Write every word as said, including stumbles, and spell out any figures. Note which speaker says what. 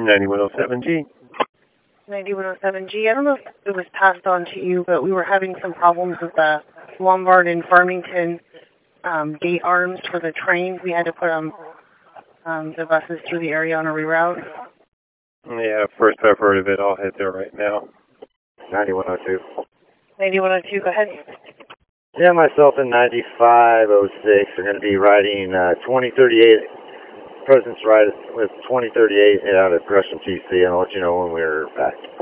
Speaker 1: ninety-one oh seven G.
Speaker 2: ninety-one oh seven G. I don't know if it was passed on to you, but we were having some problems with the Lombard and Farmington um, gate arms for the train. We had to put um, um, the buses through the area on a reroute.
Speaker 1: Yeah, first I've heard of it. I'll head there right now.
Speaker 3: ninety-one oh two.
Speaker 2: ninety-one oh two, go ahead.
Speaker 3: Yeah, myself and ninety-five oh six are going to be riding uh, twenty thirty-eight, President's Ride with twenty thirty-eight out of Gresham T C, and I'll let you know when we're back.